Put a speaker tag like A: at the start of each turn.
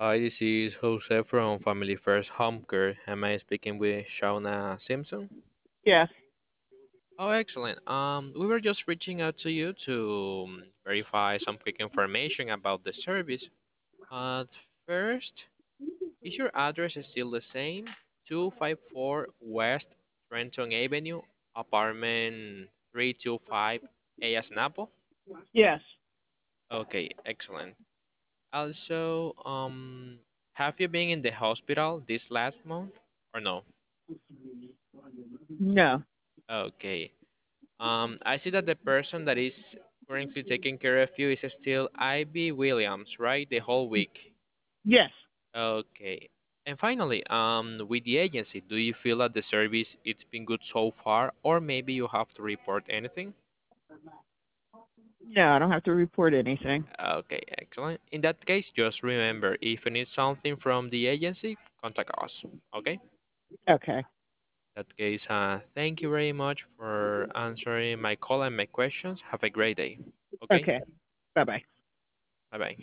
A: Hi, this is Jose from Family First Home Care. Am I speaking with Shauna Simpson?
B: Yes.
A: Oh, excellent. We were just reaching out to you to verify some quick information about the service. First, is your address still the same? 254 West Trenton Avenue, apartment 325 AS Napo?
B: Yes.
A: Okay, excellent. Also, have you been in the hospital this last month or no?
B: No.
A: Okay. I see that the person that is currently taking care of you is still Ivy Williams, right? The whole week.
B: Yes.
A: Okay. And finally, with the agency, do you feel that the service it's been good so far, or maybe you have to report anything?
B: No, I don't have to report anything.
A: Okay, excellent. In that case, just remember, if you need something from the agency, contact us. Okay?
B: Okay.
A: That case, thank you very much for answering my call and my questions. Have a great day. Okay?
B: Okay. Bye bye.
A: Bye bye.